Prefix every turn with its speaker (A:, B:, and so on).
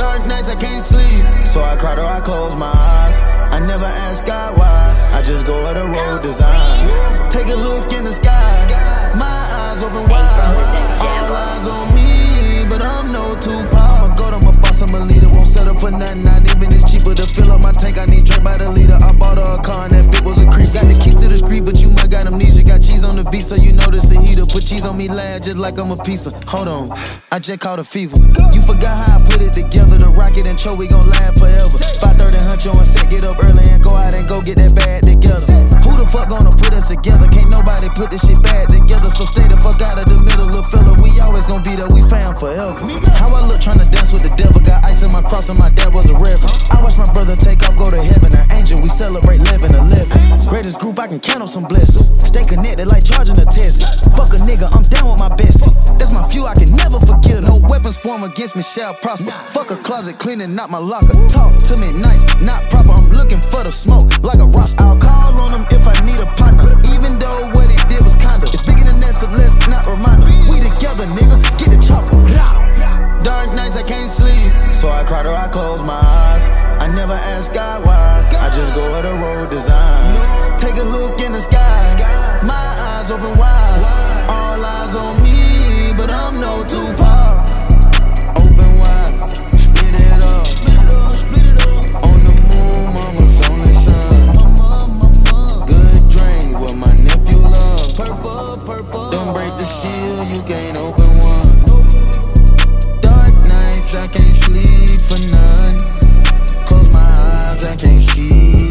A: Dark nights I can't sleep, so I cry till I close my eyes. I never ask God why, I just go where the road designs. Take a look in the sky, my eyes open wide. All eyes on me, but I'm no Tupac. Go to my boss, I'm a leader, won't settle for nothing. Not even it's cheaper to fill up my tank. I need drink by the liter. I bought her a car and that bitch was a creep. Got the key to the street, but you might got amnesia. Got cheese on the beat, so you know this the heater. Put cheese on me lad, just like I'm a pizza. Hold on, I just caught a fever. You forgot how I put it together. The rocket and Cho, we gon' laugh forever. 5:30 huncho on set, get up early and go out and go get that bag together. Who the fuck gonna put us together? Can't nobody put this shit back together. So stay the fuck out of the middle, little fella. We always gon' be there, we fam forever. How I look tryna dance with the devil. Got ice in my cross and my dad was a reverend. I watched my brother take off, go to heaven. An angel, we celebrate 11-11. Greatest group, I can count on some blessings. Stay connected like charging a Tesla. Fuck a nigga, I'm down with my bestie. That's my few, I can never forgive. No weapons form against me shall prosper. Fuck a closet cleaning, not my locker. Talk to me nice, not proper. I'm looking for the smoke like a roster. I'll call on him if I need a partner. Even though what he did was kinda. It's bigger than that, so let's not remind him. We together, nigga, get the chopper. Dark nights I can't sleep, so I cry till I close my eyes. I never ask God why, I just go where the road design. Take a look in the sky, my eyes open wide. All eyes on me, but I'm no Tupac. Open wide, split it up. On the moon, mama's on the sun. Good drink, what my nephew love. Purple. Don't break the seal, you can't open one. Dark nights, I can't sleep for none. Close my eyes, I can't see.